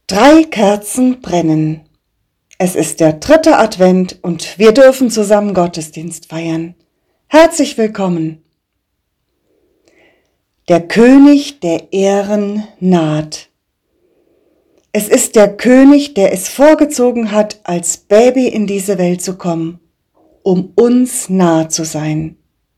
3 Kerzen brennen. Es ist der 3. Advent und wir dürfen zusammen Gottesdienst feiern. Herzlich willkommen. Der König der Ehren naht. Es ist der König, der es vorgezogen hat, als Baby in diese Welt zu kommen, um uns nahe zu sein.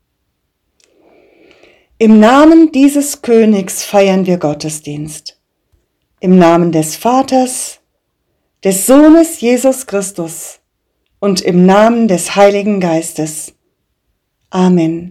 Im Namen dieses Königs feiern wir Gottesdienst. Im Namen des Vaters, des Sohnes Jesus Christus und im Namen des Heiligen Geistes. Amen.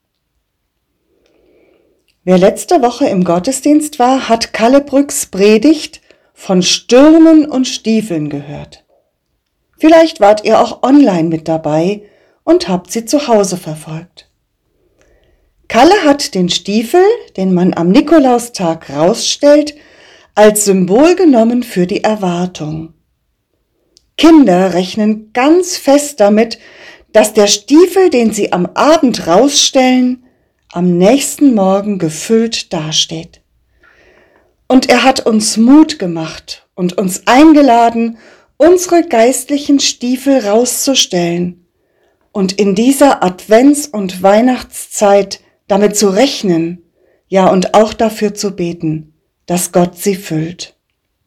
Wer letzte Woche im Gottesdienst war, hat Kalle Brücks Predigt von Stürmen und Stiefeln gehört. Vielleicht wart ihr auch online mit dabei und habt sie zu Hause verfolgt. Kalle hat den Stiefel, den man am Nikolaustag rausstellt, als Symbol genommen für die Erwartung. Kinder rechnen ganz fest damit, dass der Stiefel, den sie am Abend rausstellen, am nächsten Morgen gefüllt dasteht. Und er hat uns Mut gemacht und uns eingeladen, unsere geistlichen Stiefel rauszustellen und in dieser Advents- und Weihnachtszeit damit zu rechnen, ja und auch dafür zu beten, dass Gott sie füllt.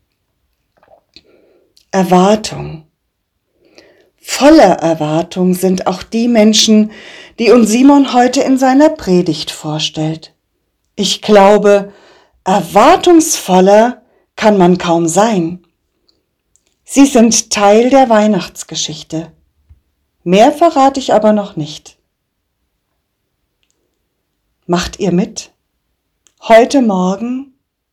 Erwartung. Voller Erwartung sind auch die Menschen, die uns Simon heute in seiner Predigt vorstellt. Ich glaube, erwartungsvoller kann man kaum sein. Sie sind Teil der Weihnachtsgeschichte. Mehr verrate ich aber noch nicht. Macht ihr mit? Heute Morgen?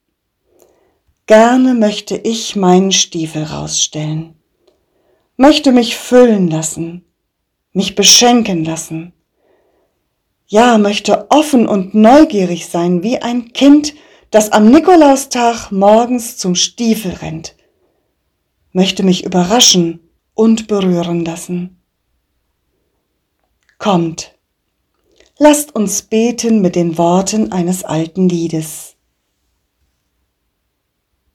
Gerne möchte ich meinen Stiefel rausstellen, möchte mich füllen lassen, mich beschenken lassen. Ja, möchte offen und neugierig sein, wie ein Kind, das am Nikolaustag morgens zum Stiefel rennt. Möchte mich überraschen und berühren lassen. Kommt, lasst uns beten mit den Worten eines alten Liedes.